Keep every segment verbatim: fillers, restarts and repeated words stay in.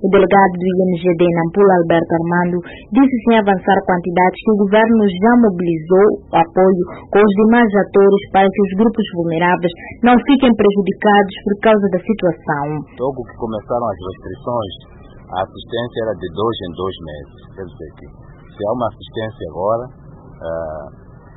O delegado do I N G D em Nampula, Alberto Armando, disse sem avançar quantidades que o governo já mobilizou o apoio com os demais atores para que os grupos vulneráveis não fiquem prejudicados por causa da situação. Logo que começaram as restrições, a assistência era de dois em dois meses. Quer dizer que se há uma assistência agora, uh,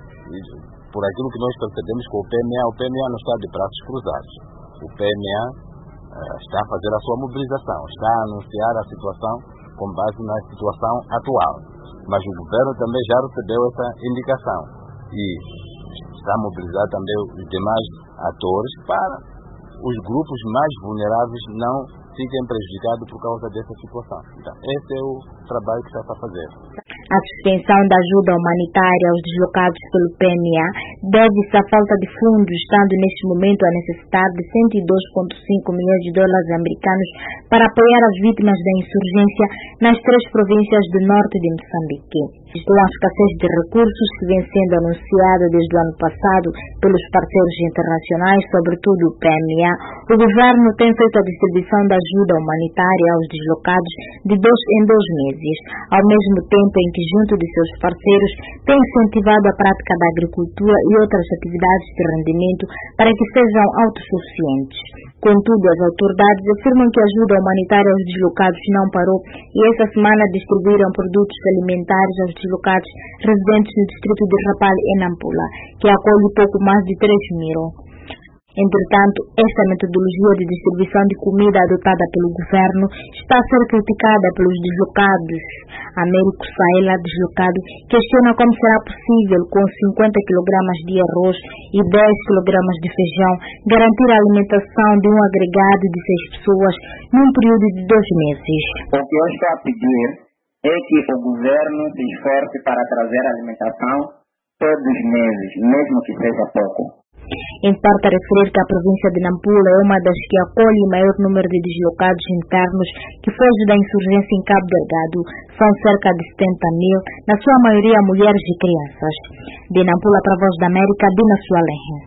por aquilo que nós percebemos com o P M A, o P M A não está de braços cruzados. O P M A uh, está a fazer a sua mobilização, está a anunciar a situação com base na situação atual. Mas o governo também já recebeu essa indicação e está a mobilizar também os demais atores para os grupos mais vulneráveis não fiquem prejudicados por causa dessa situação. Então, esse é o trabalho que está a fazer. A suspensão da ajuda humanitária aos deslocados pelo P M A deve-se à falta de fundos, estando neste momento a necessitar de cento e dois vírgula cinco milhões de dólares americanos para apoiar as vítimas da insurgência nas três províncias do norte de Moçambique. Isto é a escassez de recursos que vem sendo anunciada desde o ano passado pelos parceiros internacionais, sobretudo o P M A. O governo tem feito a distribuição da ajuda humanitária aos deslocados de dois em dois meses, ao mesmo tempo em que, junto de seus parceiros, tem incentivado a prática da agricultura e outras atividades de rendimento para que sejam autossuficientes. Contudo, as autoridades afirmam que a ajuda humanitária aos deslocados não parou e esta semana distribuíram produtos alimentares aos deslocados residentes no distrito de Rapalha, em Nampula, que acolhe pouco mais de três mil. Entretanto, esta metodologia de distribuição de comida adotada pelo governo está a ser criticada pelos deslocados. Américo Saela, deslocado, questiona como será possível, com cinquenta quilogramas de arroz e dez quilogramas de feijão, garantir a alimentação de um agregado de seis pessoas num período de dois meses. O que eu estou a pedir é que o governo se esforce para trazer alimentação todos os meses, mesmo que seja pouco. Importa referir que a província de Nampula é uma das que acolhe o maior número de deslocados internos que foge da insurgência em Cabo Delgado. São cerca de setenta mil, na sua maioria mulheres e crianças. De Nampula para a Voz da América, Dina Sualém.